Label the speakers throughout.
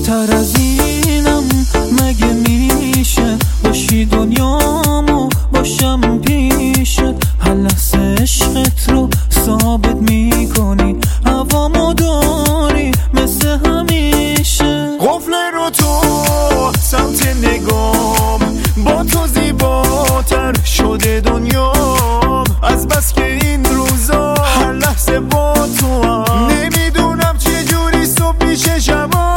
Speaker 1: تر از اینم مگه میشه؟ باشی دنیامو باشم پیشت، هر لحظه عشقت رو ثابت میکنی، هوامو داری مثل همیشه.
Speaker 2: قفل رو تو سمت نگام، با تو زیباتر شده دنیام، از بس که این روزا هر لحظه با تو هم. نمیدونم چجوری صبح پیش شما.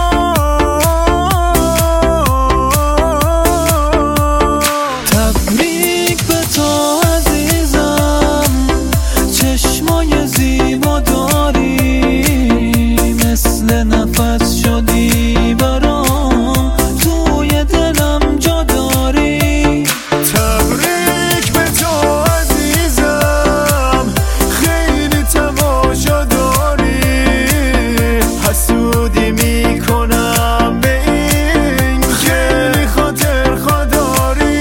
Speaker 1: تبریک به تو عزیزم، چشمای زیبا داری، مثل نفس شدی برام، توی دلم جا داری.
Speaker 2: تبریک به تو عزیزم، خیلی تماشا داری، حسودی میکنم به این که خاطر خداری.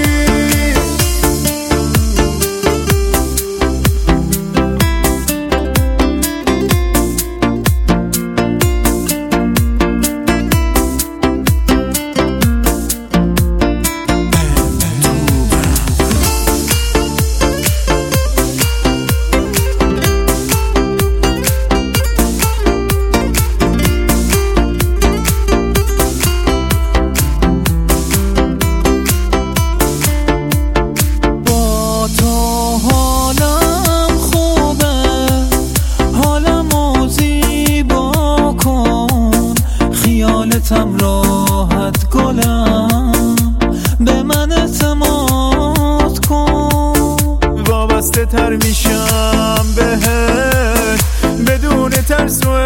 Speaker 1: خیالتم راحت گلم، به من اعتماد کن.
Speaker 2: وابسته تر میشم بهت بدون ترس و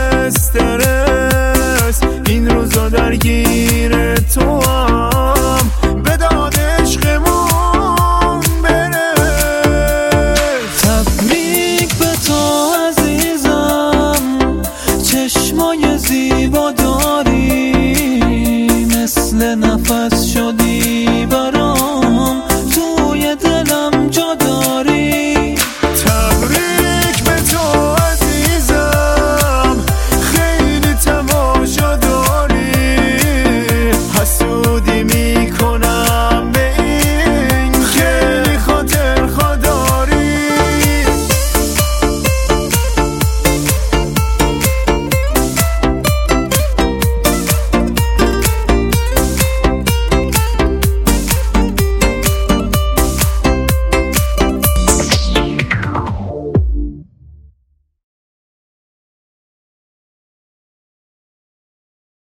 Speaker 2: استرس، این روزا درگیر تو هم، به داد عشقمون برس.
Speaker 1: تبریک به تو عزیزم، چشمای زیبا